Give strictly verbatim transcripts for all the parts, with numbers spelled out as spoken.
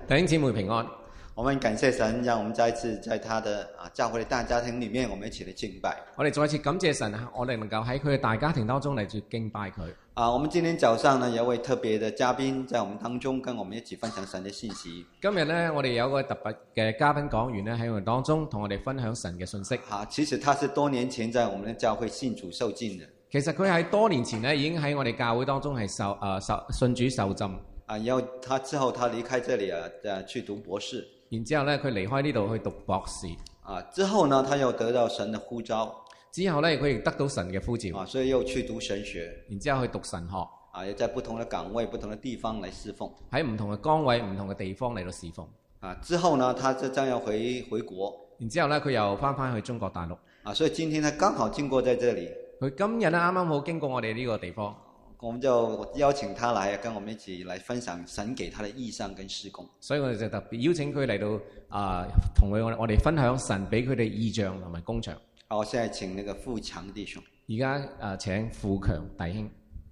弟兄姊妹平安。 我們感謝神，讓我們再次在他的啊教會的大家庭裏面，我們一起嚟敬拜。 我哋再次感謝神，我哋能夠喺佢嘅大家庭當中嚟住敬拜佢。 啊，我們今天早上呢有一位特別的嘉賓在我們當中，跟我們一起分享神的信息。 今日呢，我哋有一個特別嘅嘉賓講員呢喺我哋當中，同我哋分享神嘅信息。 啊，其實他是多年前在我們的教會信主受浸的。 其實佢喺多年前呢已經喺我哋教會當中係受誒、呃、受信主受浸。 啊，然後他之後他離開這裡啊，誒去讀博士。 然之後咧，佢離開呢度去讀博士。 啊，之後呢，他又得到神的呼召。 之後咧，佢亦得到神嘅呼召。 啊，所以又去讀神學。 然之後去讀神學。 啊，也在不同的崗位、不同的地方嚟侍奉。 喺唔同嘅崗位、唔同嘅地方嚟到侍奉。 啊，之後呢，他就將要回回國。 然之後咧，佢又翻返去中國大陸。 啊，所以今天他剛好經過在這裡。 佢今日咧啱啱好經過我哋呢個地方。 我們就邀請他來跟我們一起來分享神給他的異象跟事工。所以我哋就特別邀請佢嚟到啊，同佢我我哋分享神俾佢哋異象同埋工場。好，我現在請那個富強弟兄。而家誒請富強弟兄。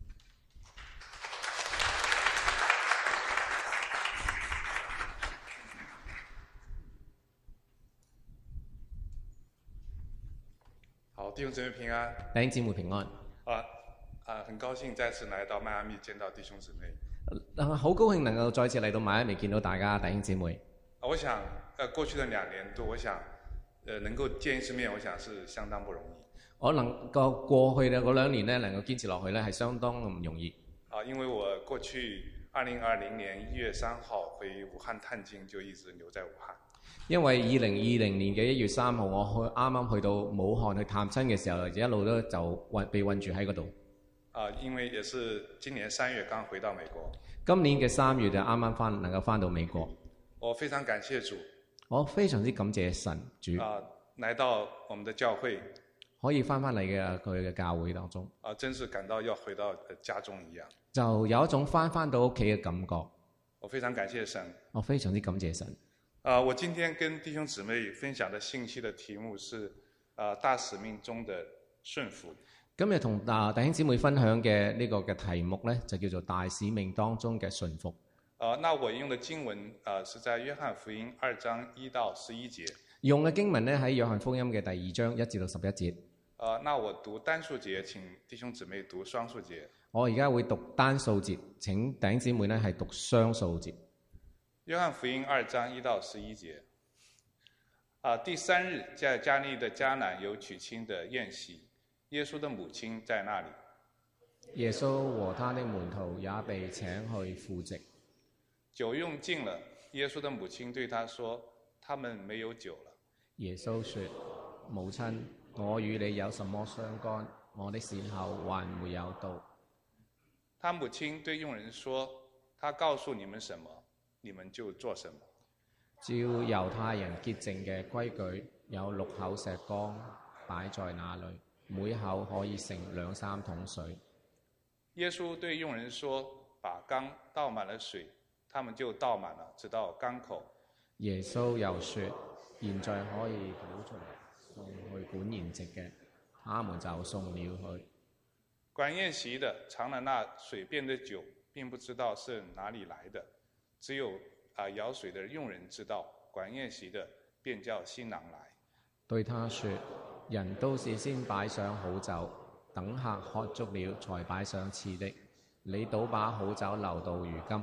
好，弟兄姊妹平安。 弟兄姊妹平安。 啊。啊，很高興再次來到邁阿密見到弟兄姊妹。 好高興能夠再次嚟到邁阿密見到大家弟兄姊妹。 我想，呃，過去的兩年多，我想，呃，能夠見一次面，我想是相當不容易。 我能夠過去嘅嗰兩年呢，能夠堅持落去呢，係相當唔容易。 啊，因為我過去二零二零年一月三號回武漢探經，就一直留在武漢。 因為二零二零年嘅一月三號，我去啱啱去到武漢去探親嘅時候，一路都就困被困住喺嗰度。 啊，因為也是今年三月剛回到美國。 今年嘅三月就啱啱翻，能夠翻到美國。 我非常感謝主。 我非常之感謝神主。 啊，來到我們的教會， 可以翻翻嚟嘅佢嘅教會當中。 啊，真是感到要回到家中一樣。 就有一種翻翻到屋企嘅感覺。 我非常感謝神。 我非常之感謝神。 啊，我今天跟弟兄姊妹分享的信息的題目是啊，大使命中的順服。 今日同啊弟兄姊妹分享嘅呢個嘅題目呢，就叫做大使命當中嘅順服。 啊，那我用的經文啊，是在約翰福音二章一到十一節。 用嘅經文呢，喺約翰福音嘅第二章一至到十一節。 啊，那我讀單數節，請弟兄姊妹讀雙數節。 我而家會讀單數節，請弟兄姊妹呢係讀雙數節。 約翰福音二章一到十一節。啊，第三日在加利利的迦南有娶親的宴席。耶穌的母親在那裡。 耶穌和他的門徒也被請去赴席。 酒用盡了，耶穌的母親對他說：他們沒有酒了。 耶穌說：母親，我與你有什麼相干？我的時候還沒有到。 他母親對傭人說：他告訴你們什麼，你們就做什麼。 照猶太人潔淨嘅規矩，有六口石缸擺在那裡。每口可以盛兩三桶水。 耶穌對傭人說：把缸倒滿了水，他們就倒滿了，直到缸口。 耶穌又說：現在可以倒出來，送去管筵席嘅，他們就送了去。 管宴席的嘗了那水變的酒，並不知道是哪裡來的，只有啊舀水的傭人知道。管宴席的便叫新郎來， 對他說：人都是先擺上好酒，等客喝足了才擺上次的。你倒把好酒留到如今。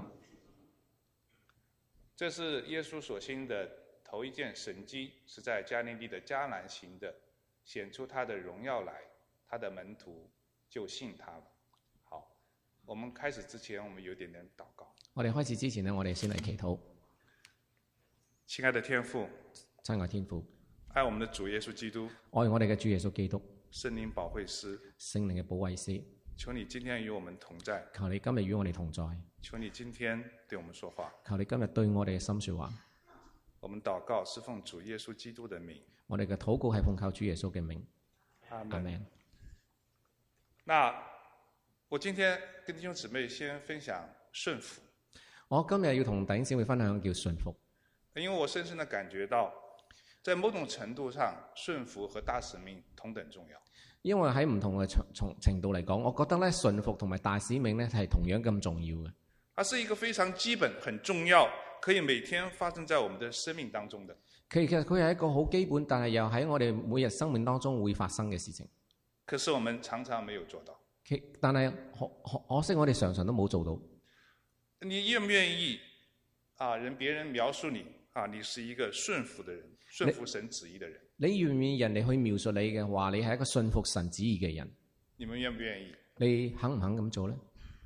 這是耶穌所行的頭一件神蹟，是在加利利的迦南行的，顯出他的榮耀來，他的門徒就信他了。好，我們開始之前，我們有點點禱告。 我哋開始之前呢，我哋先嚟祈禱。 親愛的天父， 親愛天父。 愛我們的主耶穌基督， 愛我哋嘅主耶穌基督， 聖靈保惠師， 聖靈嘅保惠師， 求你今天與我們同在， 求你今日與我哋同在， 求你今天對我們說話， 求你今日對我哋嘅心說話。 我們禱告是奉主耶穌基督的名， 我哋嘅禱告係奉靠主耶穌嘅名。 阿門。 阿門。 那我今天跟弟兄姊妹先分享順服。 我今日要同弟兄姊妹分享叫順服， 因為我深深地感覺到，在某種程度上，順服和大使命同等重要。 因為喺唔同嘅程程度嚟講，我覺得咧順服同埋大使命咧係同樣咁重要嘅。 它是一個非常基本、很重要， 可以每天發生在我們的生命當中的。 其實佢係一個好基本，但係又喺我哋每日生命當中會發生嘅事情。 可是我們常常沒有做到。 其但係可可可惜我哋常常都冇做到。 你願唔願意啊？人別人描述你啊，你是一個順服的人，順服神旨意的人。 你，你願唔願意人哋去描述你嘅話，你係一個順服神旨意嘅人？ 你們願唔願意？ 你肯唔肯咁做咧？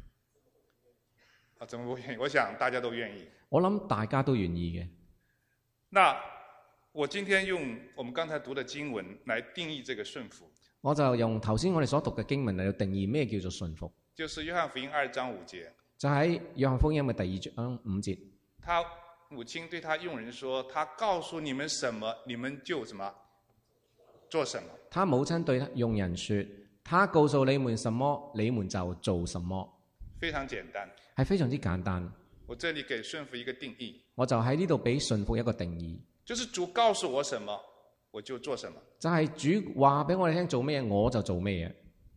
啊，怎麼不願意？我想大家都願意。 我諗大家都願意嘅。 那我今天用我們剛才讀的經文來定義這個順服。 我就用頭先我哋所讀嘅經文嚟到定義咩叫做順服。 就是約翰福音二章五節。就喺約翰福音嘅第二章五節。 他母親對他用人說：他告訴你們什麼，你們就什麼做什麼。他母親對用人說：他告訴你們什麼，你們就做什麼。 非常簡單。 係非常之簡單。 我這裏給順服一個定義。 我就喺呢度俾順服一個定義。 就是主告訴我什麼，我就做什麼。 就係主話俾我哋聽做咩，我就做咩嘢。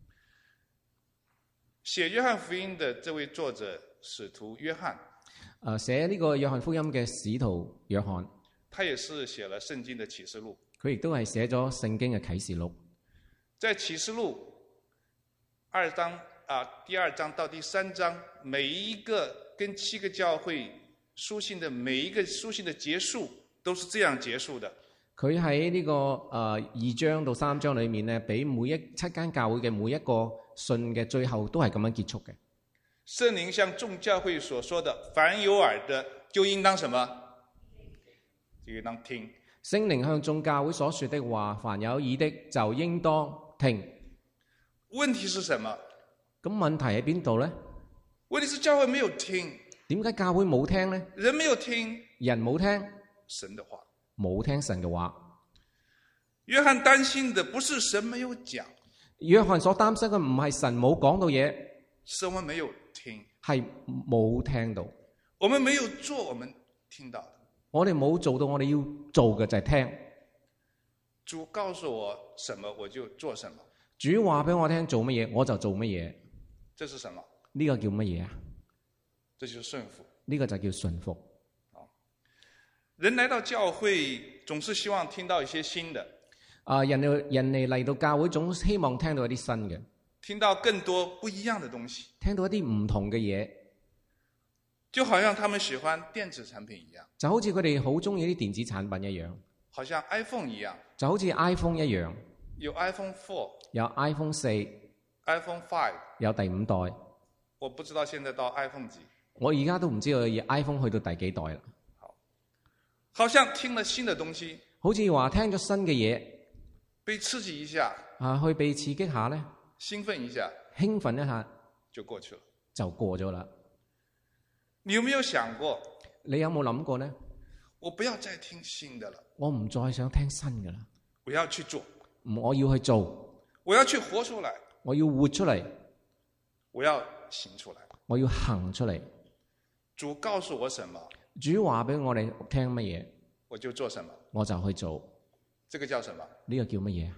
寫約翰福音的這位作者使徒約翰， 誒，寫呢個約翰福音嘅使徒約翰， 他也是寫了聖經的啟示錄。 佢亦都係寫咗聖經嘅啟示錄。 在啟示錄二章啊，第二章到第三章，每一個跟七個教會書信的每一個書信的結束，都是這樣結束的。 佢喺呢個誒、呃、二章到三章裏面咧，俾每一七間教會嘅每一個信嘅最後都係咁樣結束嘅。 聖靈向眾教會所說的，凡有耳的就應當什麼？就應當聽。 聖靈向眾教會所說的話，凡有耳的就應當聽。 問題是什麼？ 咁問題喺邊度咧？ 問題是教會沒有聽。 點解教會冇聽咧？ 人沒有聽， 人冇聽神的話， 冇聽神嘅話。 約翰擔心的不是神沒有講， 約翰所擔心嘅唔係神冇講到嘢， 是我們沒有聽， 係冇聽到。 我們沒有做，我們聽到的。 我哋冇做到，我哋要做嘅就係聽。 主告訴我什麼，我就做什麼。 主話俾我聽做乜嘢，我就做乜嘢。 這是什麼？ 呢個叫乜嘢啊？ 這就是順服。 呢個就叫順服。 人來到教會，總是希望聽到一些新的。 啊，人哋人哋嚟到教會，總希望聽到一啲新嘅， 聽到更多不一樣的東西， 聽到一啲唔同嘅嘢， 就好像他們喜歡電子產品一樣， 就好似佢哋好中意啲電子產品一樣， 好像 iPhone 一樣， 就好似 iPhone 一樣， 有 iPhone four， 有 iPhone 四 ，iPhone five， 有第五代， 我不知道現在到 iPhone 幾， 我而家都唔知道 iPhone 去到第幾代啦。 好，好像聽了新的東西， 好似話聽咗新嘅嘢。 被刺激一下， 啊，去被刺激下咧， 興奮一下， 興奮一下就過去了， 就過咗啦。 你有沒有想過？ 你有冇諗過呢？ 我不要再聽新的了， 我唔再想聽新嘅啦， 我要去做， 我要去做， 我要去活出來， 我要活出嚟， 我要行出來， 我要行出嚟。 主告訴我什麼？ 主話俾我哋聽乜嘢， 我就做什麼， 我就去做。 這個叫什麼？ 呢個叫乜嘢啊？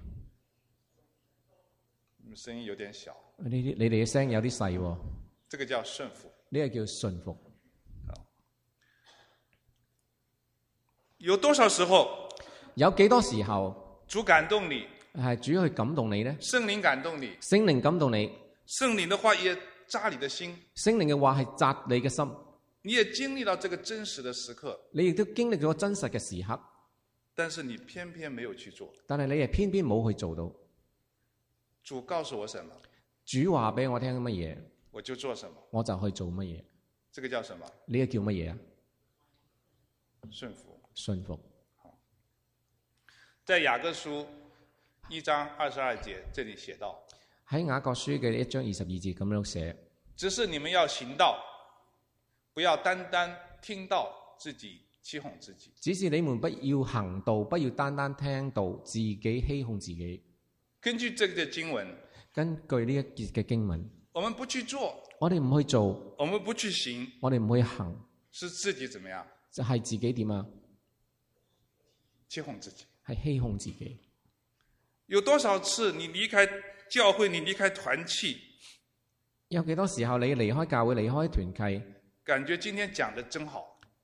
聲音有點小。 你你哋嘅聲有啲細喎。 這個叫順服。 呢個叫順服。 有多少時候？ 有幾多時候？ 主感動你。 係主去感動你呢？ 聖靈感動你。 聖靈感動你。 聖靈的話也扎你的心。 聖靈嘅話係扎你嘅心。 你也經歷到這個真實的時刻。 你亦都經歷咗真實嘅時刻。 但是你偏偏沒有去做， 但係你係偏偏冇去做到。 主告訴我什麼？ 主話俾我聽乜嘢， 我就做什麼， 我就去做乜嘢。 這個叫什麼？ 呢個叫乜嘢啊？ 順服。 順服。 好，在雅各書一章二十二節這裏寫到， 喺雅各書嘅一章二十二節咁樣寫， 只是你們要行道，不要單單聽道自己欺哄自己。 只是你們不要行道，不要單單聽道，自己欺哄自己。 根據這個經文， 根據呢一節嘅經文， 我們不去做， 我哋唔去做， 我們不去行， 我哋唔去行， 是自己怎麼樣？ 就係自己點啊？ 欺哄自己， 係欺哄自己。 有多少次你離開教會，你離開團契？ 有幾多時候你離開教會、離開團契？ 感覺今天講得真好。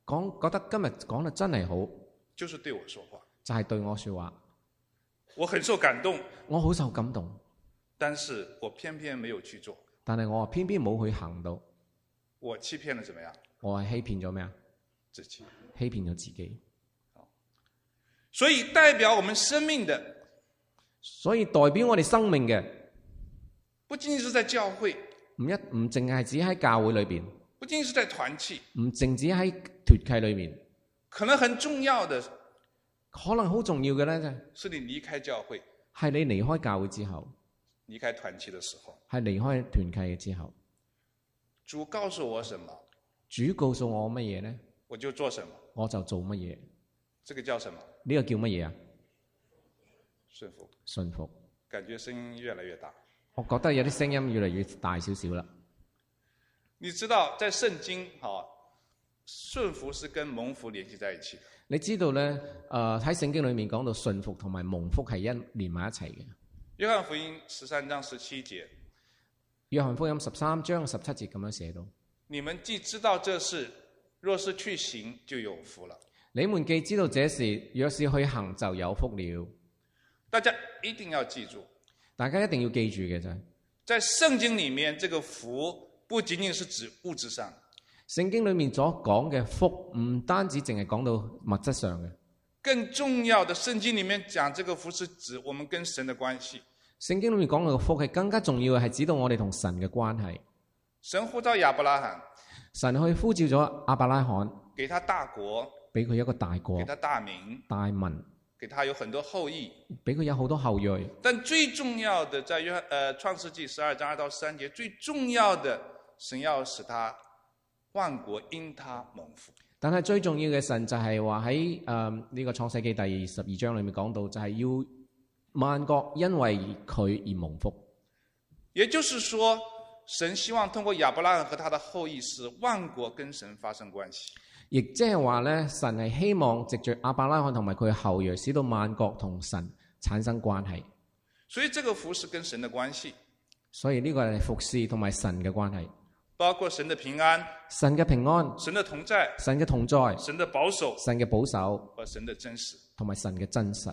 講覺得今日講得真係好， 就是對我說話， 就係對我說話。 我很受感動， 我好受感動， 但是我偏偏沒有去做。 但係我偏偏冇去行到。 我欺騙了怎麼樣？ 我係欺騙咗咩啊？ 自己， 欺騙咗自己。 所以代表我們生命的， 所以代表我哋生命嘅， 不僅僅是在教會， 唔一唔淨係只喺教會裏邊， 不僅僅是在團契， 唔淨止喺團契裏面， 可能很重要的， 可能好重要嘅咧，就係是你離開教會， 係你離開教會之後， 離開團契的時候， 係離開團契嘅之後， 主告訴我什麼？ 主告訴我乜嘢咧？ 我就做什麼， 我就做乜嘢。 這個叫什麼？ 呢個叫乜嘢啊？ 順服。 順服。 感覺聲音越來越大。 我覺得有啲聲音越嚟越大少少啦。 你知道在聖經，哈，順服是跟蒙福聯繫在一起的。 你知道咧？誒、呃，喺聖經裏面講到順服同埋蒙福係一連埋一齊嘅。 約翰福音十三章十七節。 約翰福音十三章十七節咁樣寫到： 你們既知道這事，若是去行，就有福了。 你們既知道這事，若是去行，就有福了。 大家一定要記住， 大家一定要記住嘅就係， 在聖經裏面，這個福不僅僅是指物質上。 聖經裏面所講嘅福，唔單止淨係講到物質上嘅， 更重要的，聖經裏面講這個福是指我們跟神的關係。 聖經裏面講到嘅福係更加重要嘅，係指到我哋同神嘅關係。 神呼召亞伯拉罕， 神去呼召咗亞伯拉罕，給他大國， 俾佢一個大國， 給他大名， 大民， 給他有很多後裔， 俾佢有好多後裔。 但最重要的，在約呃創世紀十二章二到三節，最重要的，神要使他萬國因他蒙福。 但係最重要嘅，神就係話喺誒呢個創世紀第十二章裏面講到，就係要萬國因為佢而蒙福。 也就是說，神希望通過亞伯拉罕和他的後裔，使萬國跟神發生關係。 亦即係話咧，神係希望藉着亞伯拉罕同埋佢嘅後裔，使到萬國同神產生關係。 所以這個福是跟神的關係。 所以呢個係服侍同埋神嘅關係， 包括神的平安、 神嘅平安、 神的同在、 神嘅同在、 神的保守、 神嘅保守和神的真實， 同埋神嘅真實。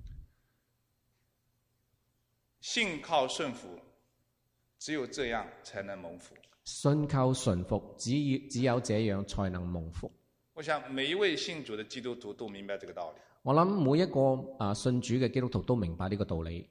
信靠順服，只有這樣才能蒙福。 信靠順服，只只有這樣才能蒙福。 我想每一位信主的基督徒都明白這個道理。 我諗每一個啊信主嘅基督徒都明白呢個道理。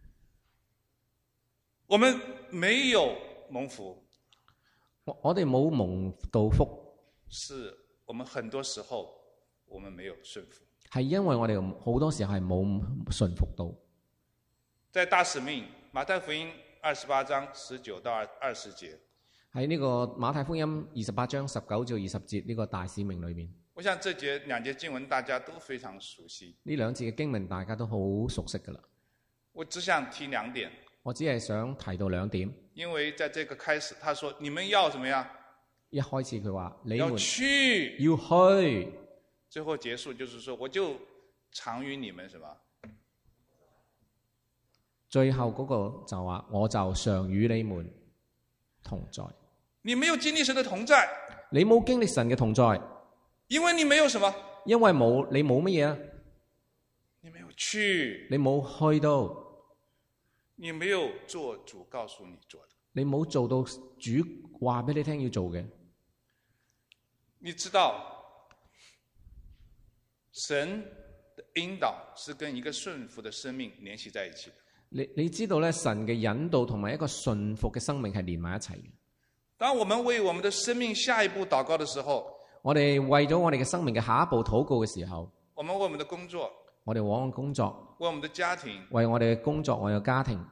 我們沒有蒙福， 我我哋冇蒙到福， 是我們很多時候我們沒有順服， 係因為我哋好多時候係冇順服到。 在大使命馬太福音二十八章十九到二十節， 喺呢個馬太福音二十八章十九至二十節呢個大使命裏面， 我想這節兩節經文大家都非常熟悉。 呢兩節嘅經文大家都好熟悉噶啦。 我只想提兩點， 我只係想提到兩點。 因為在這個開始，他說你們要怎麼樣？ 一開始佢話你們要去， 要去。 最後結束就是說，我就常與你們什麼？ 最後嗰個就話，我就常與你們同在。 你沒有經歷神的同在， 你冇經歷神嘅同在， 因為你沒有什麼？ 因為冇你冇乜嘢啊？ 你沒有去， 你冇去到， 你沒有做主告訴你做的， 你冇做到主話俾你聽要做嘅。 你知道神的引導是跟一個順服的生命聯繫在一起的。 你你知道咧，神嘅引導同埋一個順服嘅生命係連埋一齊嘅。 當我們為我們的生命下一步禱告的時候， 我哋為咗我哋嘅生命嘅下一步禱告嘅時候， 我們為我們的工作， 我哋往工作， 為我們的家庭， 為我哋嘅工作，我哋嘅家庭。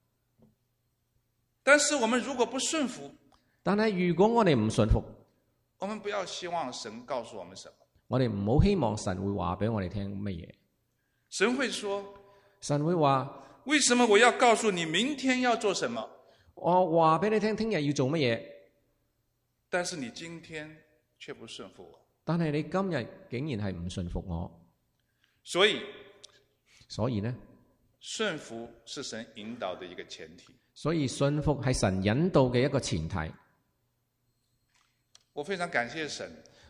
但是我們如果不順服， 但係如果我哋唔順服， 我們不要希望神告訴我們什麼。 我哋唔好希望神會話俾我哋聽乜嘢。 神會說， 神會話。 為什麼我要告訴你明天要做什麼？ 我話俾你聽，聽日要做乜嘢？ 但是你今天卻不順服我。 但係你今日竟然係唔順服我。 所以， 所以呢？ 順服是神引導的一個前提。 所以順服係神引導嘅一個前提。 我非常感謝神。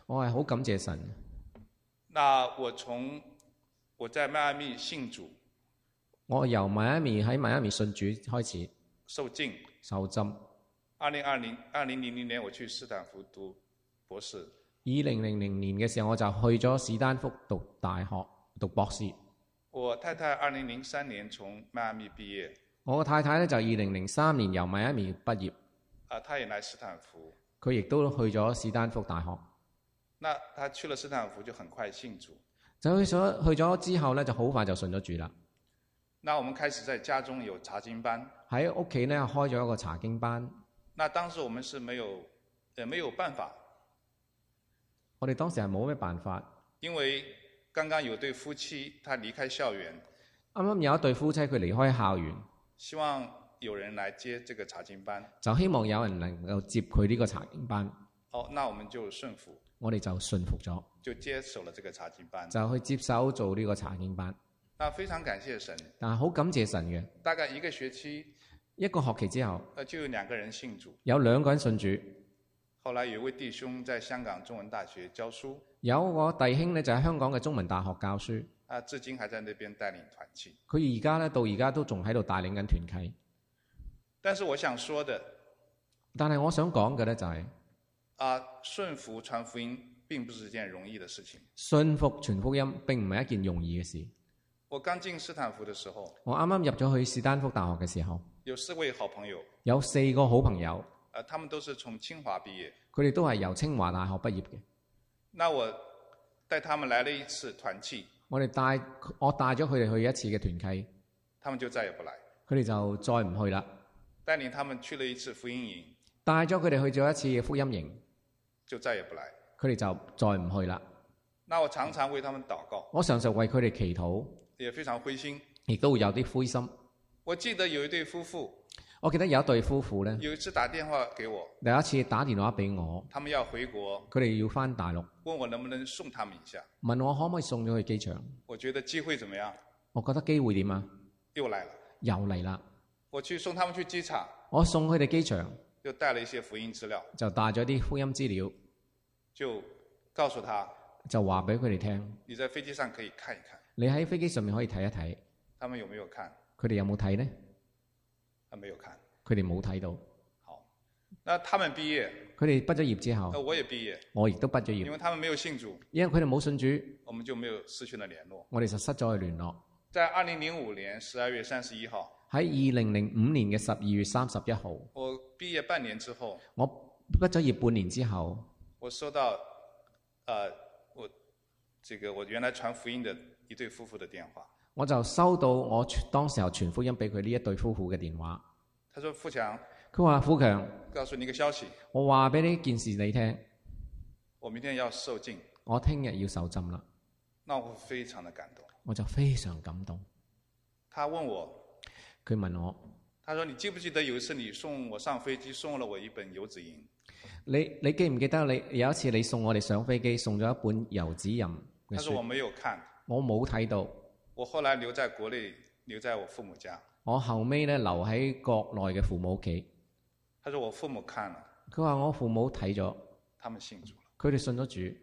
我係好感謝神。 那我從我在邁阿密信主， 我由邁阿密喺邁阿密信主開始受浸受浸。 二零二零二零零零年我去斯坦福讀博士。 二零零零年嘅時候我就去咗史丹福讀大學讀博士。 我太太二零零三年從邁阿密畢業。 我個太太咧就二零零三年由邁阿密畢業。 啊，她也來斯坦福。 佢亦都去咗史丹福大學。 那她去了斯坦福就很快信主。 就去咗去咗之後咧，就好快就信咗主啦。 那我們開始在家中有查經班。 喺屋企咧開咗一個查經班。 那當時我們是沒有，呃，沒有辦法。 我哋當時係冇咩辦法。 因為剛剛有對夫妻，他離開校園。 啱啱有一對夫妻佢離開校園。 希望有人來接這個查經班。就希望有人能夠接佢呢個查經班。 哦，那我們就順服。 我哋就順服咗。 就接手了這個查經班。 就去接手做呢個查經班。 那非常感謝神。 但係好感謝神嘅。 大概一個學期。 一個學期之後， 就有兩個人信主。 有兩個人信主。 後來有一位弟兄在香港中文大學教書。 有個弟兄呢，就喺香港嘅中文大學教書。 啊，至今還在那邊帶領團契。 佢而家呢，到而家都仲喺度帶領緊團契。 但是我想說的， 但係我想講嘅呢，就係， 啊，順服傳福音並不是一件容易的事情。 順服傳福音並唔係一件容易嘅事。 我剛進斯坦福的時候， 我啱啱入咗去史丹福大學嘅時候， 有四位好朋友， 有四個好朋友， 啊，他們都是從清華畢業， 佢哋都係由清華大學畢業嘅。 那我帶他們來了一次團契， 我哋帶我帶咗佢哋去一次嘅團契， 他們就再也不來， 佢哋就再唔去啦。 帶領他們去了一次福音營， 帶咗佢哋去咗一次嘅福音營， 就再也不來， 佢哋就再唔去啦。 那我常常為他們禱告， 我常常為佢哋祈禱， 也非常灰心， 亦都會有啲灰心。 我記得有一對夫婦， 我記得有一對夫婦呢， 有一次打電話給我， 第一次打電話俾我， 他們要回國， 佢哋要返大陸， 問我能不能送他們一下， 問我可唔可以送咗去機場。 我覺得機會怎麼樣？ 我覺得機會點啊？ 又來了， 又嚟啦！ 我去送他們去機場， 我送佢哋機場， 就帶了一些福音資料， 就帶咗啲福音資料， 就告訴他， 就話俾佢哋聽， 你在飛機上可以看一看， 你喺飛機上面可以睇一睇。 他們有沒有看？ 佢哋有冇睇呢？ 他沒有看， 佢哋冇睇到。 好，那他們畢業， 佢哋畢咗業之後， 那我也畢業， 我亦都畢咗業， 因為他們沒有信主， 因為佢哋冇信主， 我們就沒有失去了聯絡， 我哋就失咗去聯絡。 在二零零五年十二月三十一號， 喺二零零五年嘅十二月三十一號， 我畢業半年之後， 我畢咗業半年之後， 我收到，呃，我這個我原來傳福音的一對夫婦的電話， 我就收到我當時候傳福音俾佢呢一對夫婦嘅電話。 他說：富強， 佢話富強， 告訴你一個消息， 我話俾呢件事你聽， 我明天要受浸， 我聽日要受浸啦。 那我非常的感動， 我就非常感動。 他問我， 佢問我， 他說：你記不記得有一次你送我上飛機，送了我一本遊子吟？ 你你記唔記得你有一次你送我哋上飛機，送咗一本遊子吟嘅書？ 他說我沒有看， 我冇睇到。 我後來留在國內，留在我父母家。 我後尾咧留喺國內嘅父母屋企。 他說我父母看了， 佢話我父母睇咗， 他們信主了。 佢哋信咗主。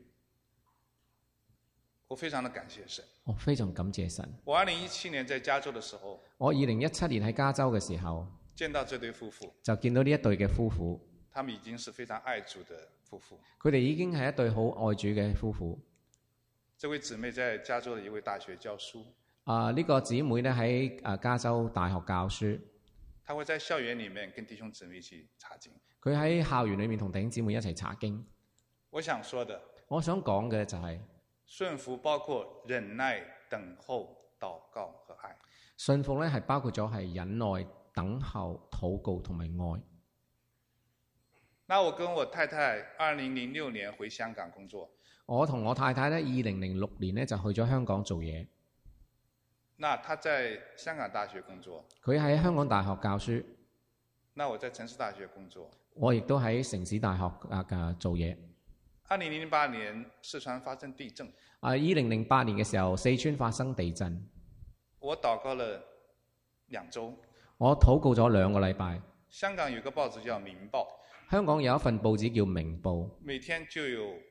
我非常的感謝神。 我非常感謝神。 我二零一七年在加州的時候， 我二零一七年喺加州嘅時候， 見到這對夫婦， 就見到呢一對嘅夫婦。 他們已經是非常愛主的夫婦。 佢哋已經係一對好愛主嘅夫婦。 這位姊妹在加州的一位大學教書。 啊、呃，呢、這個姊妹咧喺啊加州大學教書。 他會在校園裡面跟弟兄姊妹一起查經。 佢喺校園裡面同弟兄姊妹一齊查經。 我想說的， 我想講嘅就係、是、 順服包括忍耐、等候、禱告和愛。 順服咧係包括咗係忍耐、等候、禱告同埋愛。 那我跟我太太二零零六年回香港工作。 我同我太太咧，二零零六年咧就去咗香港做嘢。 那她在香港大學工作。 佢喺香港大學教書。 那我在城市大學工作。 我亦都喺城市大學啊嘅做嘢。 二零零八年四川發生地震。 啊，二零零八年嘅時候，四川發生地震。 我禱告了兩週。 我禱告咗兩個禮拜。 香港有個報紙叫《明報》。 香港有一份報紙叫《明報》， 每天就有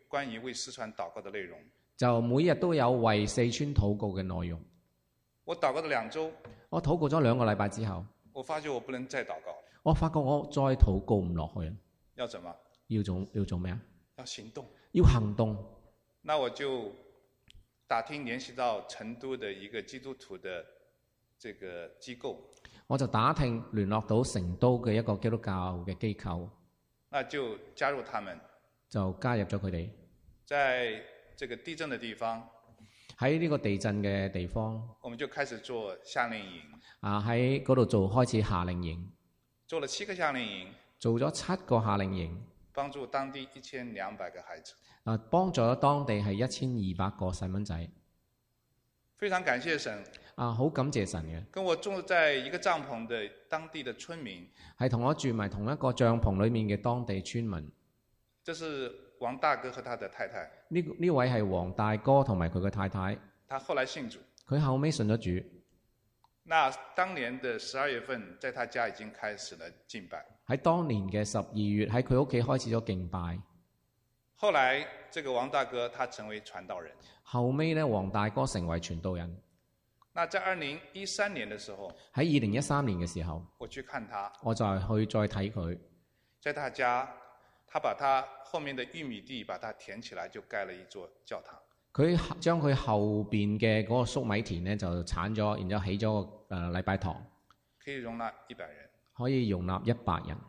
關於為四川禱告的內容。 就每日都有為四川禱告嘅內容。 我禱告咗兩週， 我禱告咗兩個禮拜之後， 我發覺我不能再禱告。 我發覺我再禱告唔落去。 要怎麼？ 要做要做咩啊？ 要行動。 要行動。 那我就打聽聯繫到成都的一個基督徒的這個機構。 我就打聽聯絡到成都嘅一個基督教嘅機構。 那就加入他們。 就加入咗佢哋。 在這個地震的地方。 喺呢個地震嘅地方。 我們就開始做夏令營。 啊，喺嗰度做開始夏令營。 做了七個夏令營。 做咗七個夏令營。 幫助當地一千兩百個孩子。 啊，幫助咗當地係一千二百個細蚊仔。 非常感謝神。 啊，好感謝神嘅。 跟我住在一個帳篷的當地的村民。 係同我住埋同一個帳篷裏面嘅當地村民。 這是王大哥和他的太太。 呢呢位係王大哥同埋佢嘅太太。 他後來信主。 佢後尾信咗主。 那當年的十二月份，在他家已經開始了敬拜。 喺當年嘅十二月，喺佢屋企開始咗敬拜。 後來，這個王大哥他成為傳道人。 後尾呢，王大哥成為傳道人。 那在二零一三年的時候， 喺二零一三年嘅時候， 我去看他， 我就去再睇佢。 在他家，他把他後面的玉米地把它填起來，就蓋了一座教堂。 佢將佢後邊嘅嗰個粟米田呢，就鏟咗，然之後起咗個誒禮拜堂， 可以容納一百人。 可以容納一百人。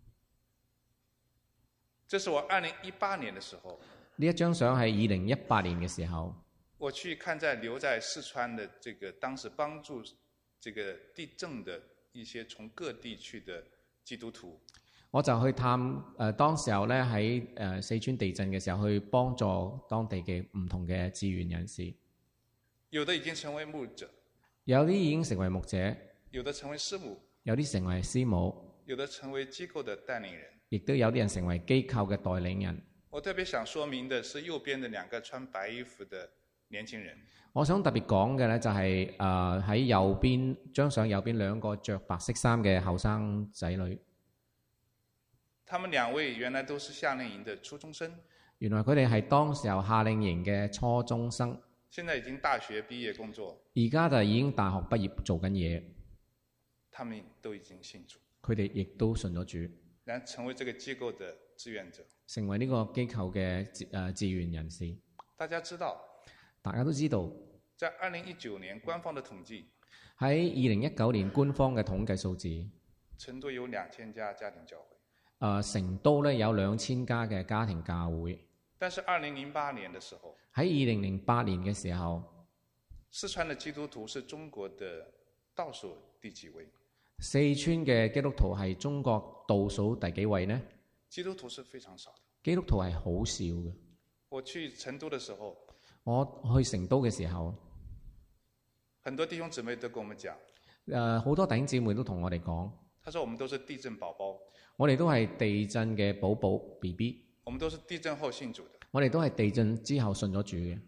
這是我二零一八年的時候。 呢一張相係二零一八年嘅時候。 我去看在留在四川的這個當時幫助這個地震的一些從各地去的基督徒。 我就去探誒、呃、當時候咧喺誒四川地震嘅時候去幫助當地嘅唔同嘅志願人士。 有的已經成為牧者。有啲已經成為牧者。 有的成為師母。 有啲成為師母。 有的成為機構的帶領人。 亦都有啲人成為機構嘅代領人。 我特別想說明的是右邊的兩個穿白衣服的年輕人。 我想特別講嘅咧就係誒喺右邊張相右邊兩個着白色衫嘅後生仔女。 他們兩位原來都是夏令營的初中生。 原來佢哋係當時候夏令營嘅初中生。 現在已經大學畢業工作。 而家就已經大學畢業做緊嘢。 他們都已經信主。 佢哋亦都信咗主。 然後成為這個機構的志願者。 成為呢個機構嘅誒志願人士。 大家知道。 大家都知道。 在二零一九年官方的統計。 喺二零一九年官方嘅統計數字。 成都有兩千家家庭教會。 誒、呃、成都咧有兩千家嘅家庭教會。 但是二零零八年的時候。 喺二零零八年嘅時候。 四川的基督徒是中國的倒數第幾位？ 四川嘅基督徒係中國倒數第幾位呢？ 基督徒是非常少的。 基督徒係好少嘅。 我去成都的時候。 我去成都嘅時候。 很多弟兄姊妹都跟我們講。 誒、呃，好多弟兄姊妹都同我哋講。 他說：我們都是地震寶寶。 我哋都係地震嘅寶寶 B B。 我們都是地震後信主的。 我哋都係地震之後信咗主嘅。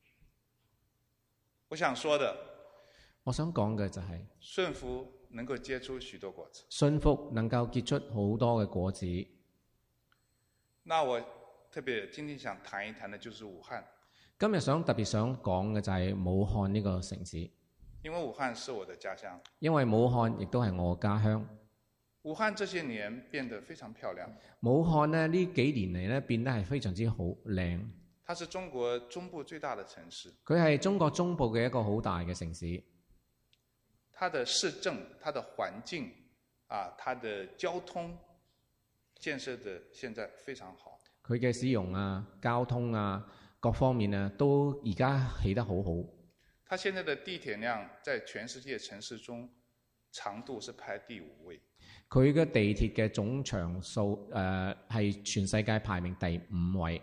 我想說的， 我想講嘅就係、是、 順服能夠結出許多果子。 信福能夠結出好多嘅果子。 那我特別今天想談一談的，就是武漢。 今日想特別想講嘅就係武漢呢個城市。 因為武漢是我的家鄉。 因為武漢亦都係我家鄉。 武漢這些年變得非常漂亮。 武漢呢呢幾年嚟呢變得係非常之好靚。 它是中國中部最大的城市。 佢係中國中部嘅一個好大嘅城市。 它的市政、它的環境啊、它的交通建設的現在非常好。 佢嘅使用啊、交通啊各方面啊都而家起得好好。 它現在的地鐵量在全世界城市中長度是排第五位。 佢嘅地鐵嘅總長數誒係全世界排名第五位。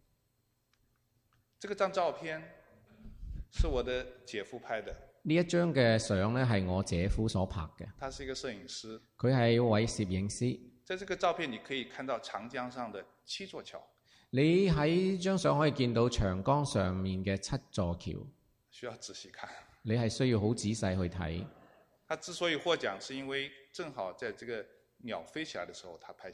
這個張照片是我的姐夫拍的。 呢一張嘅相咧係我姐夫所拍嘅。 他是一個攝影師。 佢係一位攝影師。 在這個照片你可以看到長江上的七座橋。 你喺張相可以見到長江上面嘅七座橋。 需要仔細看。 你係需要好仔細去睇。他之所以獲獎，是因為正好在這個鳥飛起來的時候，他拍下來的。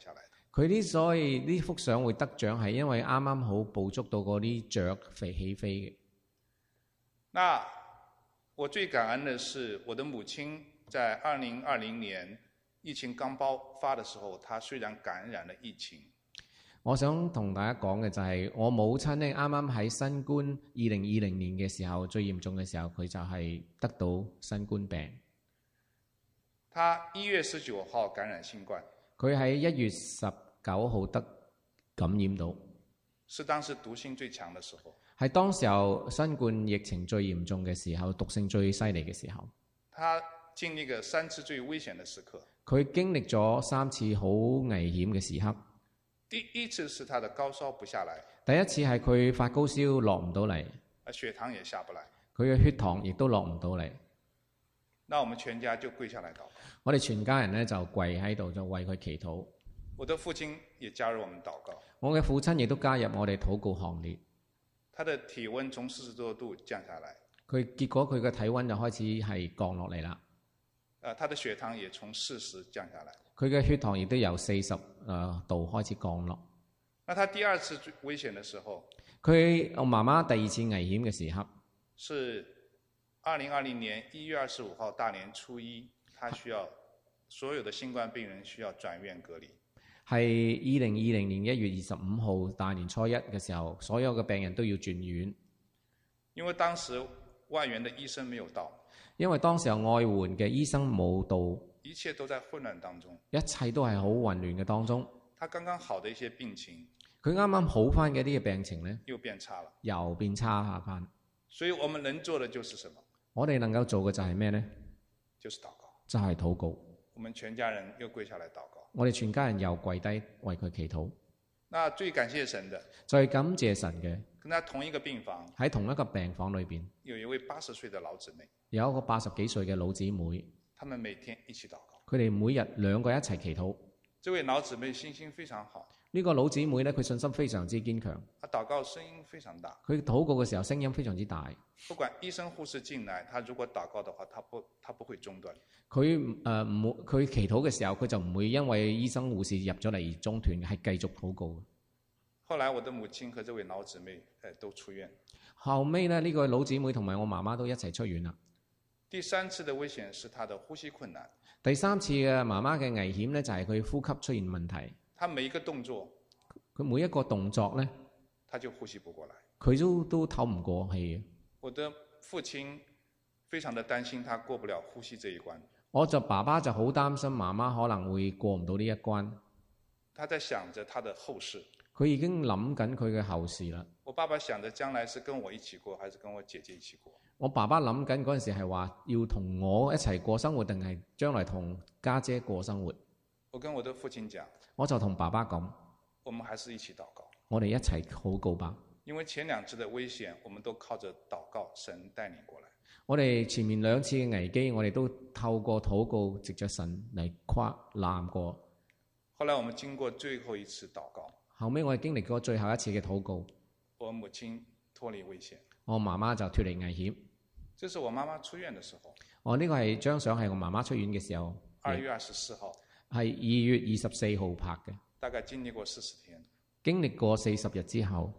佢之所以呢幅相會得獎，係因為啱啱好捕捉到嗰啲雀飛起飛嘅。 那我最感恩的是，我的母親在二零二零年疫情剛爆發的時候，她雖然感染了疫情。 我想同大家講嘅就係，我母親呢啱啱喺新冠二零二零年嘅時候最嚴重嘅時候，佢就係得到新冠病。 他一月十九號感染新冠。 佢喺一月十九號得感染到， 是當時毒性最強嘅時候。 係當時候新冠疫情最嚴重嘅時候，毒性最犀利嘅時候。 他經歷過三次最危險嘅時刻。 佢經歷咗三次好危險嘅時刻。 第一次是他的高燒不下來。 第一次係佢發高燒落唔到嚟， 血糖也下不來。 佢嘅血糖亦都落唔到嚟。 那我們全家就跪下來禱告。 我哋全家人呢就跪喺度，就為佢祈禱。 我的父親也加入我們禱告。 我嘅父親亦都加入我哋禱告行列。 他的體溫從四十多度降下來。 佢結果佢嘅體溫就開始係降落嚟啦。 誒，他的血糖也從四十降下來。 佢嘅血糖亦都由四十誒度開始降落。 那他第二次最危險嘅時候， 佢我媽媽第二次危險嘅時刻， 是二零二零年一月二十五號大年初一，他需要所有的新冠病人需要轉院隔離。 係二零二零年一月二十五號大年初一嘅時候，所有嘅病人都要轉院。 因為當時外援的醫生沒有到。 因為當時候外援嘅醫生冇到。 一切都在混亂當中， 一切都係好混亂嘅當中。 他剛剛好的一些病情， 佢啱啱好翻嘅呢個病情呢， 又變差了， 又變差下翻。 所以我們能做的就是什麼？ 我哋能夠做嘅就係咩呢？ 就是禱告， 就係禱告。 我們全家人又跪下來禱告。 我哋全家人又跪低為佢祈禱。 那最感謝神的， 最感謝神嘅， 跟他同一個病房， 喺同一個病房裏邊， 有一位八十歲的老姊妹， 有一個八十幾歲嘅老姊妹。 他們每天一起禱告。 佢哋每日兩個一齊祈禱。 這位老姊妹信心非常好。 呢個老姊妹咧，佢信心非常之堅強。 他禱告聲音非常大。 佢禱告嘅時候聲音非常之大。 不管醫生護士進來，他如果禱告的話，他不他不會中斷。 佢誒唔會，佢祈禱嘅時候，佢就唔會因為醫生護士入咗嚟而中斷，係繼續禱告。 後來我的母親和這位老姊妹誒都出院。 後尾咧，呢個老姊妹同埋我媽媽都一齊出院啦。 第三次的危險是她的呼吸困難。 第三次嘅媽媽嘅危險咧，就係佢呼吸出現問題。 她每一個動作， 佢每一個動作咧， 她就呼吸不過來， 佢都都透唔過氣。 我的父親非常的擔心她過不了呼吸這一關。 我就爸爸就好擔心媽媽可能會過唔到呢一關。 他在想着他的後事。 佢已經諗緊佢嘅後事啦。 我爸爸想着將來是跟我一起過，還是跟我姐姐一起過？ 我爸爸諗緊嗰陣時係話要同我一齊過生活，定係將來同家姐過生活？ 我跟我的父親講， 我就同爸爸講， 我們還是一起禱告。 我哋一齊禱告吧。 因為前兩次的危險，我們都靠着禱告，神帶領過來。 我哋前面兩次嘅危機，我哋都透過禱告，藉着神嚟跨攬過。 後來我們經過最後一次禱告， 後尾我哋經歷過最後一次嘅禱告， 我母親脫離危險， 我媽媽就脫離危險。 這是我媽媽出院的時候。 我呢個係張相，係我媽媽出院嘅時候。 二月二十四號。 係二月二十四號拍嘅。 大概經歷過四十天。 經歷過四十日之後，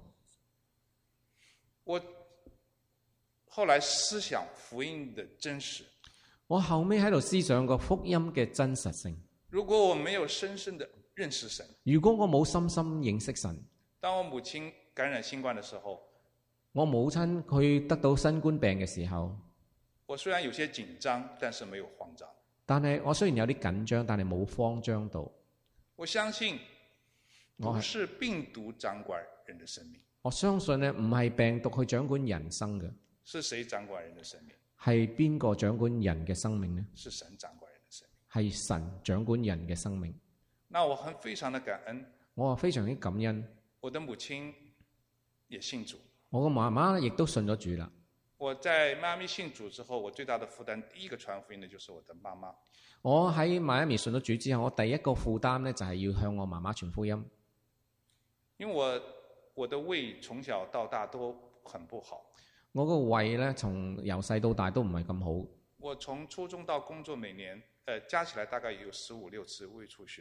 我後來思想福音的真實。 我後尾喺度思想個福音嘅真實性。 如果我沒有深深的認識神， 如果我冇深深認識神， 當我母親感染新冠的時候， 我母親佢得到新冠病嘅時候， 我雖然有些緊張，但是沒有慌張。 但係我雖然有啲緊張，但係冇慌張到。 我相信不是病毒掌管人的生命。 我相信呢，唔係病毒去掌管人生嘅。 是誰掌管人的生命？ 係邊個掌管人嘅生命呢？ 是神掌管人的生命。 係神掌管人嘅生命。 那我很非常的感恩。 我非常之感恩。 我的母親也信主。 我個媽媽亦都信咗主啦。 我在邁阿密信主之後，我最大的負擔，第一個傳福音的就是我的媽媽。 我喺邁阿密信咗主之後，我第一個負擔呢，就係要向我媽媽傳福音。 因為我我的胃從小到大都很不好。 我個胃呢，從由細到大都唔係咁好。 我從初中到工作，每年，呃，加起來大概有十五六次胃出血。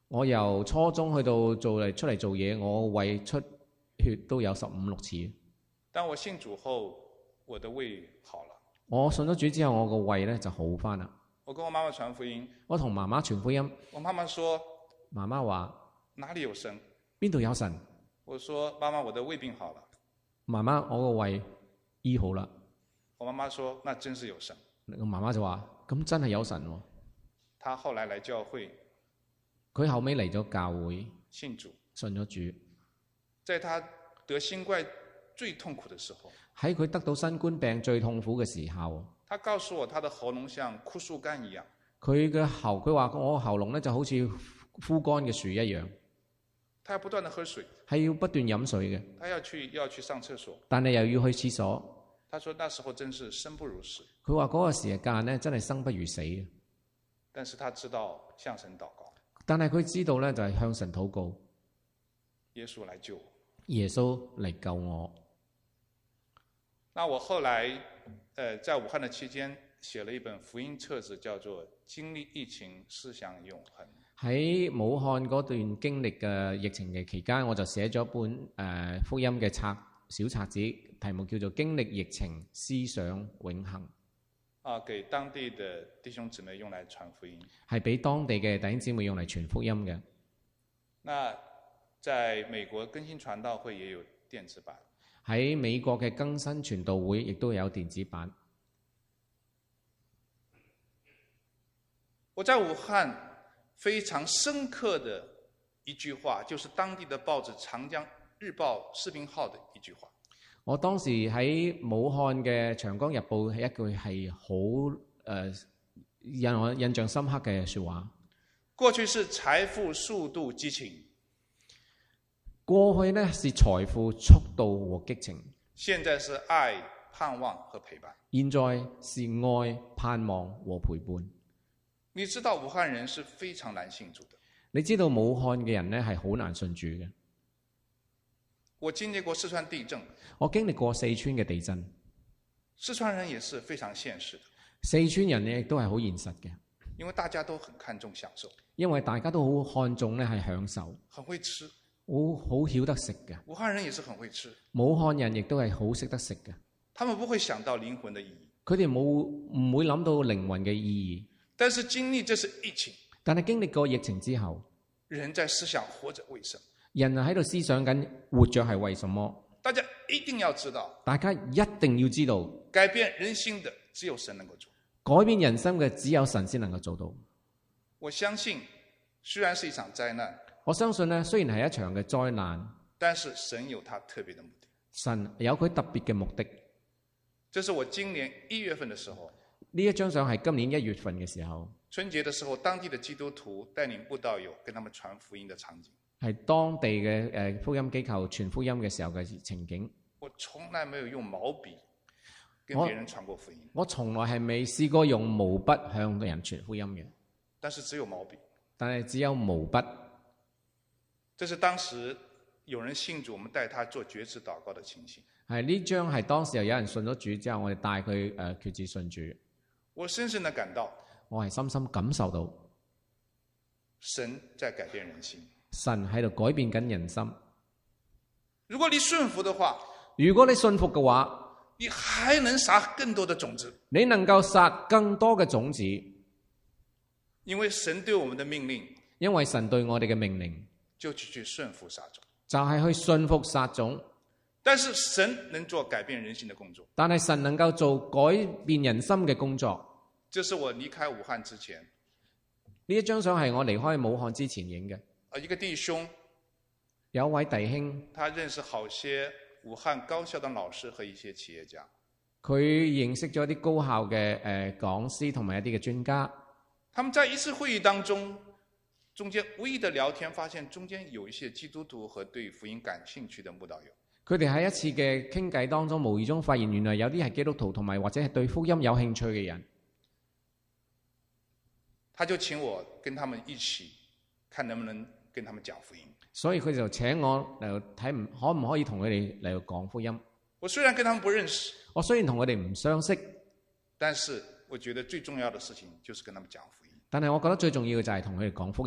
我由初中去到做嚟出嚟做嘢，我胃出血都有十五六次。 當我信主後，我的胃好了。 我信咗主之後，我個胃咧就好返啦。 我跟我媽媽傳福音。 我同媽媽傳福音。 我媽媽說： 媽媽話哪裡有神？ 邊度有神？ 我說：媽媽，我的胃病好了。 媽媽，我個胃醫好啦。 我媽媽說：那真是有神。 我媽媽就話：咁真係有神喎。 她後來來教會。 佢後尾嚟咗教會， 信主， 信咗主。 在他得新冠最痛苦的時候， 喺佢得到新冠病最痛苦嘅時候， 他告訴我，他的喉嚨像枯樹幹一樣。 佢嘅喉，佢話我喉嚨咧就好似枯乾嘅樹一樣。 他要不斷地喝水， 係要不斷飲水嘅。 他要去要去上廁所， 但係又要去廁所。 他說那時候真是生不如死。 佢話嗰個時間咧真係生不如死嘅。 但是他知道向神禱告。 但係佢知道咧就係向神禱告。 耶穌來救我。 耶穌嚟救我。 那我後來，呃，在武漢的期間，寫了一本福音冊子，叫做《經歷疫情，思想永恆》。 喺武漢嗰段經歷嘅疫情嘅期間，我就寫咗一本誒、呃、福音嘅冊小冊子，題目叫做《經歷疫情，思想永恆》。 啊，給當地的弟兄姊妹用來傳福音。係俾當地嘅弟兄姊妹用嚟傳福音嘅。 那在美國更新傳道會也有電子版。 喺美國嘅更新傳道會亦都有電子版。 我在武漢非常深刻的一句話，就是當地的報紙《長江日報》視頻號的一句話。 我當時喺武漢嘅《長江日報》係一句係好誒讓我印象深刻嘅説話。 過去是財富、速度、激情。 過去呢是財富、速度和激情。 現在是愛、盼望和陪伴。 現在是愛、盼望和陪伴。 你知道武漢人是非常難信主的。 你知道武漢嘅人呢係好難信主嘅。 我經歷過四川地震。 我經歷過四川嘅地震。 四川人也是非常現實的。 四川人呢亦都係好現實嘅。 因為大家都很看重享受。 因為大家都好看重呢係享受。 很會吃。 好好曉得食嘅。 武漢人也是很會吃。 武漢人亦都係好識得食嘅。 他們不會想到靈魂的意義。 佢哋冇唔會諗到靈魂嘅意義。 但是經歷這是疫情。 但係經歷過疫情之後， 人在思想活着為什麼？ 人喺度思想緊活着係為什麼？ 大家一定要知道。 大家一定要知道， 改變人心的只有神能夠做。 改變人心嘅只有神先能夠做到。 我相信，雖然是一場災難， 我相信呢，雖然係一場嘅災難， 但是神有他特別的目的。 神有佢特別嘅目的。 這是我今年一月份的時候。 呢一張相係今年一月份嘅時候。 春節的時候，當地的基督徒帶領佈道友跟他們傳福音的場景。 係當地嘅誒福音機構傳福音嘅時候嘅情景。 我從來沒有用毛筆跟別人傳過福音。 我從來係未試過用毛筆向人傳福音嘅。 但是只有毛筆。 但係只有毛筆。 這是當時有人信主，我們帶他做決志禱告的情形。 係呢張係當時有人信咗主之後，我哋帶佢誒決志信主。 我深深的感到， 我係深深感受到神在改變人心。 神喺度改變緊人心。 如果你順服的話， 如果你信服嘅話， 你還能撒更多的種子。 你能夠撒更多嘅種子， 因為神對我們的命令， 因為神對我哋嘅命令， 就去去順服撒種， 就係去信服撒種。 但是神能做改變人心的工作。 但係神能夠做改變人心嘅工作。 這是我離開武漢之前， 呢一張相係我離開武漢之前影嘅。 啊，一個弟兄， 有一位弟兄， 他認識好些武漢高校的老師和一些企業家。 佢認識咗一啲高校嘅誒講師同埋一啲嘅專家。 他們在一次會議當中，中間無意的聊天，發現中間有一些基督徒和對福音感興趣的慕道友。 佢哋喺一次嘅傾偈當中，無意中發現原來有啲係基督徒同埋或者係對福音有興趣嘅人。 他就請我跟他們一起，看能不能跟他們講福音。 所以佢就請我嚟睇，唔可唔可以同佢哋嚟講福音。 我雖然跟他們不認識， 我雖然同佢哋唔相識， 但是我覺得最重要的事情就是跟他們講福音。 但係我覺得最重要嘅就係同佢哋講福音。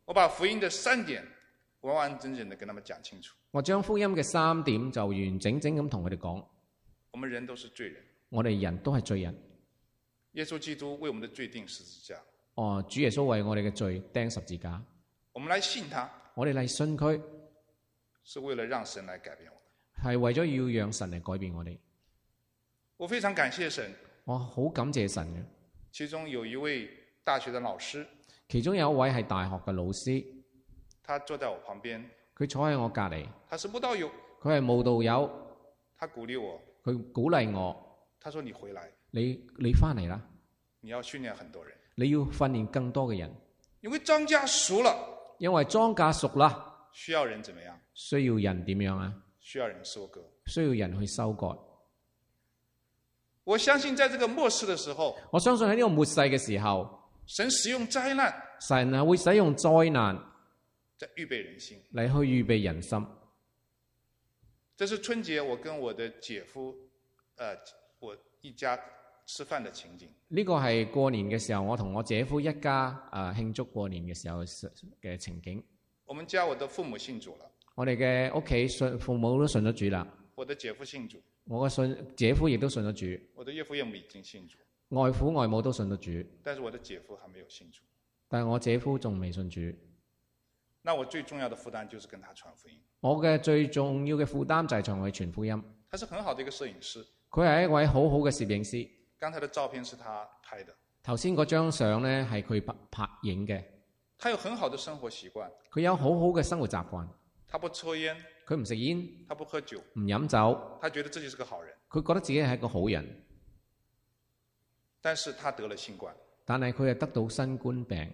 我把福音的三點完完整整的跟他們講清楚。 我將福音嘅三點就完整整咁同佢哋講。 我們人都是罪人， 我哋人都係罪人。 耶穌基督為我們的罪釘十字架。 哦，主耶穌為我哋嘅罪釘十字架。 我們來信他， 我哋嚟信佢， 是為了讓神來改變我們， 係為咗要讓神嚟改變我哋。 我非常感謝神， 我好感謝神嘅。 其中有一位大學的老師， 其中有一位係大學嘅老師， 他坐在我旁邊， 佢坐喺我隔離。 他是慕道友， 佢係慕道友， 他鼓勵我， 佢鼓勵我， 他說你回來， 你你翻嚟啦， 你要訓練很多人， 你要訓練更多嘅人， 因為莊稼熟了， 因為莊稼熟啦， 需要人怎麼樣？ 需要人點樣啊？ 需要人收割， 需要人去收割。 我相信在這個末世的時候， 我相信喺呢個末世嘅時候， 神使用災難， 神係會使用災難在預備人心， 嚟去預備人心。 這是春節我跟我的姐夫，呃，我一家吃飯的情景。 呢個係過年嘅時候，我同我姐夫一家誒、呃、慶祝過年嘅時候嘅情景。 我們家我的父母信主了， 我哋嘅屋企信父母都信咗主啦。 我的姐夫信主， 我嘅信姐夫亦都信咗主。 我的岳父岳母已經信主， 外父外母都信咗主， 但是我的姐夫還沒有信主。 但係我姐夫仲未信主。 那我最重要的負擔就是跟他傳福音。 我嘅最重要嘅負擔就係向佢傳福音。 他是很好的一個攝影師， 佢係一位好好嘅攝影師。 剛才的照片是他拍的。 頭先嗰張相呢係佢拍拍影嘅。 他有很好的生活習慣， 佢有好好嘅生活習慣。 他不抽煙， 佢唔食煙， 他不喝酒， 唔飲酒。 他覺得自己是個好人。 佢覺得自己係一個好人， 但是他得了新冠。 但係佢係得到新冠病。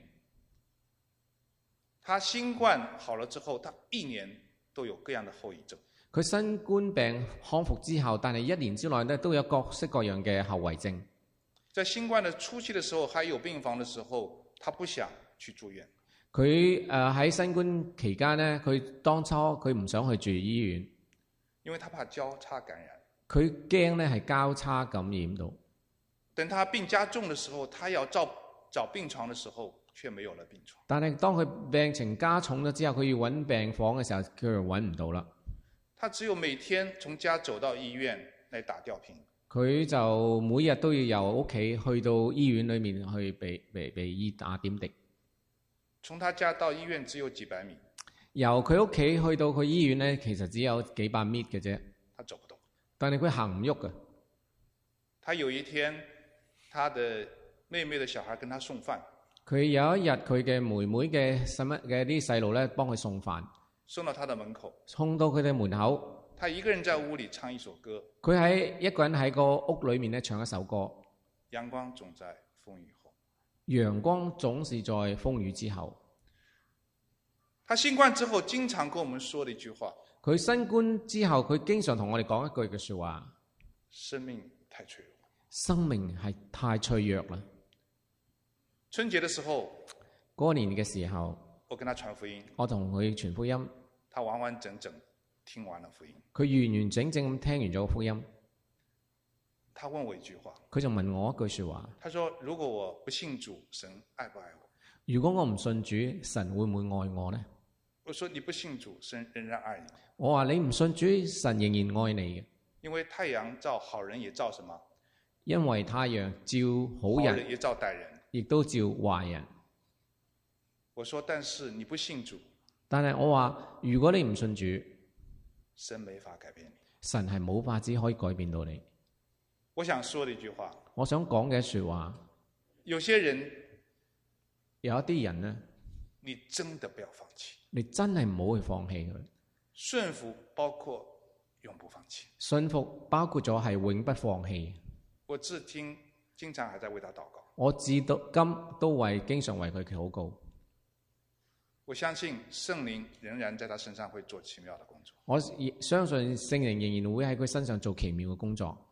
他新冠好了之後，他一年都有各樣的後遺症。 佢新冠病康復之後，但係一年之內咧都有各式各樣嘅後遺症。 在新冠的初期的時候，還有病房的時候，他不想去住院。 佢誒喺新冠期間咧，佢當初佢唔想去住醫院， 因為他怕交叉感染。 佢驚咧係交叉感染到。 等他病加重的時候，他要找找病床的時候，卻沒有了病床。 但係當佢病情加重咗之後，佢要揾病房嘅時候，佢就揾唔到啦。 他只有每天從家走到醫院嚟打吊瓶。 佢就每日都要由屋企去到醫院裏面去被被被醫打點滴。 從他家到醫院只有幾百米。 由佢屋企去到佢醫院咧，其實只有幾百米嘅啫。 他走不動。 但係佢行唔喐㗎。 他有一天，他的妹妹的小孩跟他送飯。 佢有一日，佢嘅妹妹嘅細乜嘅啲細路咧，幫佢送飯， 送到他的門口， 送到佢哋門口。 他一個人在屋裏唱一首歌。 佢喺一個人喺個屋裏面咧唱一首歌。 陽光總在風雨後。 陽光總是在風雨之後。 他新冠之後，經常跟我們說的一句話。 佢新冠之後，佢經常同我哋講一句嘅說話： 生命太脆弱。 生命係太脆弱啦。 春節的時候， 過年嘅時候， 我跟他傳福音， 我同佢傳福音， 他完完整整聽完了福音。 佢完完整整咁聽完咗個福音。 他問我一句話， 佢就問我一句說話。 他說：如果我不信主，神愛不愛我？ 如果我唔信主，神會唔會愛我呢？ 我說：你不信主，神仍然愛你。 我話你唔信主，神仍然愛你嘅。 因為太陽照好人也照什麼？ 因為太陽照好人， 好人也照歹人， 亦都照壞人。 我說：但是你不信主。 但係我話，如果你唔信主， 神沒法改變你。 神係冇法子可以改變到你。 我想說的一句話， 我想講嘅說話， 有些人， 有一啲人呢， 你真的不要放棄。 你真係唔好去放棄佢。 順服包括永不放棄。 順服包括咗係永不放棄。 我至今經常還在為他禱告。 我至到今都為經常為佢禱告。 我相信聖靈仍然在他身上會做奇妙的工作。 我相信聖靈仍然會喺佢身上做奇妙嘅工作。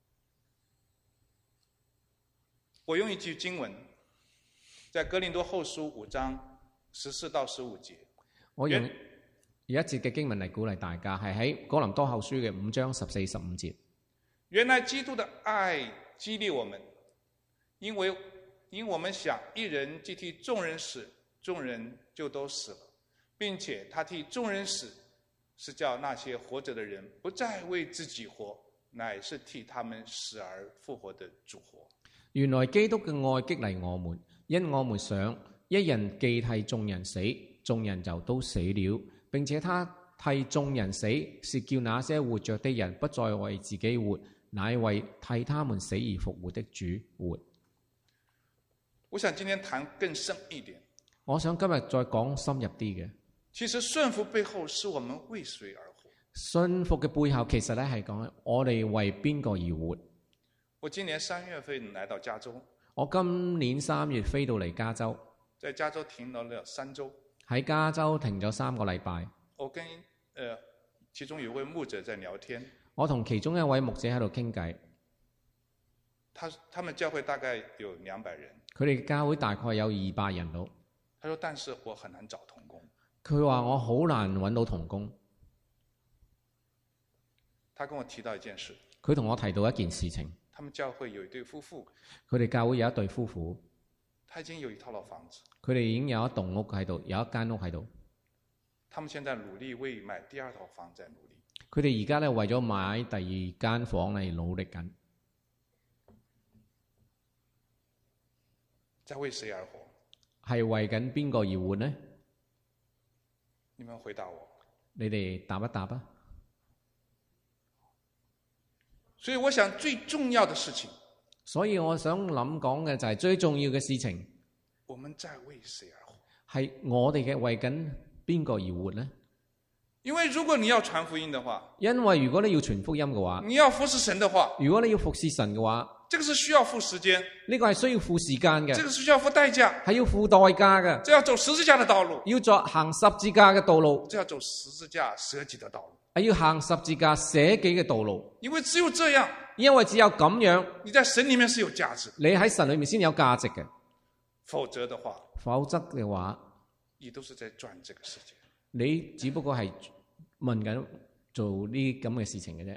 我用一句經文，在哥林多後書五章十四到十五節。 我用有一節嘅經文嚟鼓勵大家，係喺哥林多後書嘅五章十四、十五節。 原來基督的愛激勵我們，因為因我們想一人既替眾人死， 眾人就都死了，並且他替眾人死，是叫那些活着的人不再為自己活，乃是替他們死而復活的主活。 原來基督嘅愛激勵我們，因我們想一人既替眾人死，眾人就都死了，並且他替眾人死，是叫那些活着的人不再為自己活，乃為替他們死而復活的主活。 我想今天談更深一點。 我想今日再講深入啲嘅。 其實順服背後是我們為誰而活？ 順服嘅背後其實咧係講我哋為邊個而活。 我今年三月份來到加州。 我今年三月飛到嚟加州。 在加州停留了三周。喺加州停咗三個禮拜。 我跟誒、呃、其中有位牧者在聊天。 我同其中一位牧者喺度傾偈。 他他們教會大概有兩百人。 佢哋教會大概有二百人到。 他說：但是我很難找同工。 佢話我好難揾到同工。 他跟我提到一件事。 佢同我提到一件事情。 他們教會有一對夫婦。 佢哋教會有一對夫婦。 他已經有一套老房子。 佢哋已經有一棟屋喺度，有一間屋喺度。 他們現在努力為買第二套房在努力。 佢哋而家咧為咗買第二間房嚟努力緊。 在為誰而活？ 係為緊邊個而活呢？ 你們回答我。 你哋答一答啊！ 所以我想最重要的事情。 所以我想諗講嘅就係最重要嘅事情。 我們在為誰而活？ 係我哋嘅為緊邊個而活呢？ 因為如果你要傳福音的話， 因為如果你要傳福音嘅話， 你要服侍神的話， 如果你要服侍神嘅話， 這個是需要付時間， 呢個係需要付時間嘅， 這個是需要付代價， 係要付代價嘅， 這要走十字架的道路， 要作行十字架嘅道路， 這要走十字架捨己的道路， 係要行十字架捨己嘅道路。 因為只有這樣， 因為只有咁樣， 你在神裏面是有價值， 你喺神裏面先有價值嘅。 否則的話， 否則嘅話， 你都是在轉這個世界， 你只不過係問緊做呢咁嘅事情嘅啫。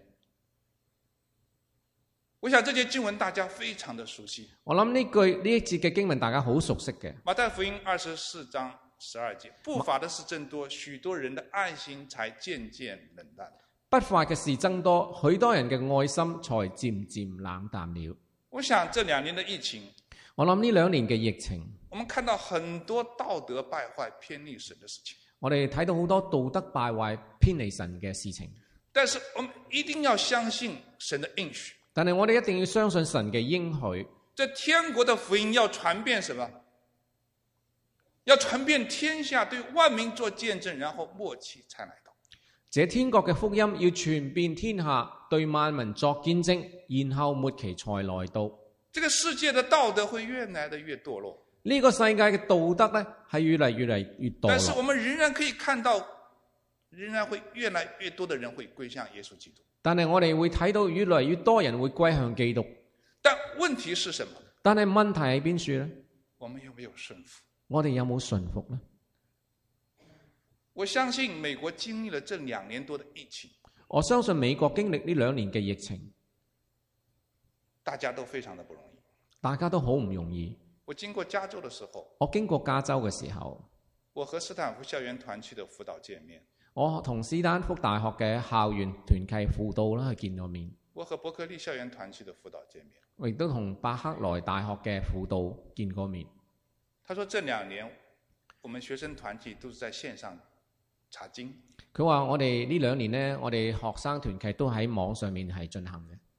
我想這節經文大家非常的熟悉。 我諗呢句呢一節嘅經文大家好熟悉嘅。 馬太福音二十四章十二節，不法的事增多，許多人的愛心才漸漸冷淡。 不法嘅事增多，許多人嘅愛心才漸漸冷淡了。 我想這兩年的疫情， 我諗呢兩年嘅疫情， 我們看到很多道德敗壞、偏離神的事情。 我哋睇到好多道德敗壞、偏離神嘅事情。 但是我們一定要相信神的應許。 但係我哋一定要相信神嘅應許。 這天國的福音要傳遍什麼？要傳遍天下，對萬民做見證，然後末期才來到。 這天國嘅福音要傳遍天下，對萬民作見證，然後末期才來到。 這個世界的道德會越來的越墮落。 呢個世界嘅道德咧係越嚟越嚟越墮落。 但是我們仍然可以看到，仍然會越來越多的人會歸向耶穌基督。 但係我哋會睇到越來越多人會歸向基督。 但問題是什麼？但係問題喺邊處咧？ 我們有沒有順服？ 我哋有冇順服呢？ 我相信美國經歷了這兩年多的疫情。 我相信美國經歷呢兩年嘅疫情， 大家都非常的不容易。 大家都好唔容易。 我經過加州的時候， 我經過加州嘅時候， 我和斯坦福校園團契的輔導見面。 我同斯丹福大學嘅校園團契輔導啦去見咗面。 我和伯克利校園團契的輔導見面。 我亦都同伯克萊大學嘅輔導見過面。 他說這兩年我們學生團契都是在線上查經。 佢話我哋呢兩年呢，我哋學生團契都喺網上面係進行嘅。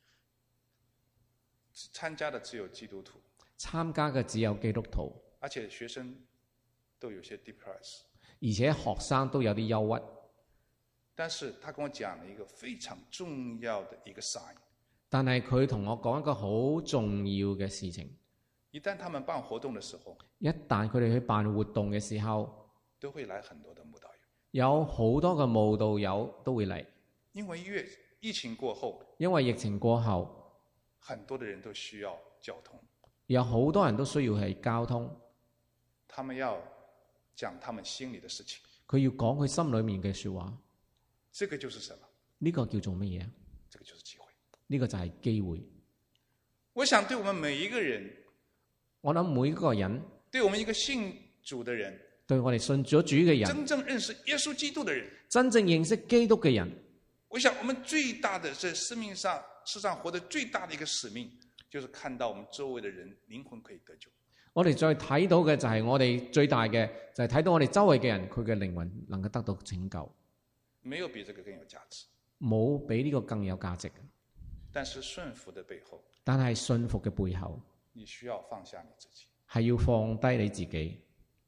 參加的只有基督徒。 參加嘅只有基督徒。 而且學生都有些 depressed。 而且學生都有啲憂鬱。 但是他跟我講了一個非常重要的一個 sign。 但係佢同我講一個好重要嘅事情。 一旦他們辦活動的時候， 一旦佢哋去辦活動嘅時候， 都會來很多的慕道友。 有好多嘅慕道友都會嚟。 因為越疫情過後， 因為疫情過後， 很多的人都需要交通。 有好多人都需要係交通。 他們要講他們心裏的事情。 佢要講佢心裏面嘅說話。 這個就是什麼？ 呢個叫做乜嘢？ 這個就是機會。 呢個就係機會。我想對我們每一個人， 我諗每一個人， 對我們一個信主的人， 對我哋信咗主嘅人， 真正認識耶穌基督的人， 真正認識基督嘅人， 我想我們最大的在生命上世上活得最大的一個使命，就是看到我們周圍的人靈魂可以得救。 我哋再睇到嘅就係我哋最大嘅，就係睇到我哋周圍嘅人佢嘅靈魂能夠得到拯救。 沒有比這個更有價值， 冇比呢個更有價值。 但是順服的背後， 但係信服嘅背後， 你需要放下你自己， 係要放低你自己，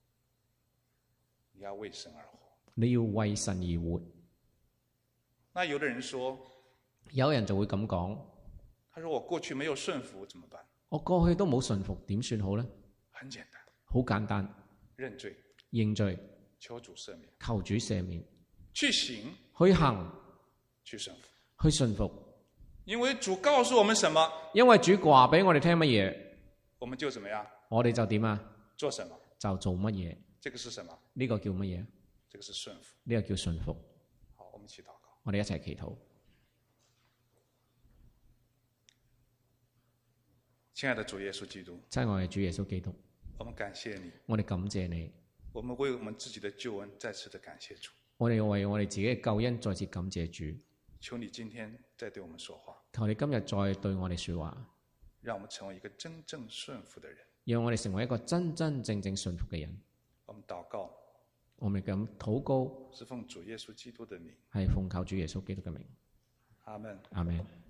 你要為神而活， 你要為神而活。 那有的人說， 有人就會咁講， 他說我過去沒有順服怎麼辦？ 我過去都冇順服，點算好呢？ 很簡單， 好簡單， 認罪， 認罪， 求主赦免， 求主赦免， 去行， 去行， 去順服， 去順服。 因為主告訴我們什麼？ 因為主話俾我哋聽乜嘢， 我們就怎麼樣？ 我哋就點啊？ 做什麼？ 就做乜嘢？ 這個是什麼？ 呢個叫乜嘢？ 這個是順服。 呢個叫順服。 好，我們一起禱告。 我哋一齊祈禱。 親愛的主耶穌基督， 親愛的主耶穌基督， 我們感謝你， 我哋感謝你， 我們為我們自己的救恩再次的感謝主。 我哋為我哋自己嘅救恩再次感謝主。 求你今天再對我們說話， 求你今日再對我哋說話， 讓我們成為一個真正順服的人， 讓我哋成為一個真真正正順服嘅人。 我們禱告， 我哋咁禱告， 是奉主耶穌基督的名， 係奉靠主耶穌基督嘅名。 阿門。 阿門。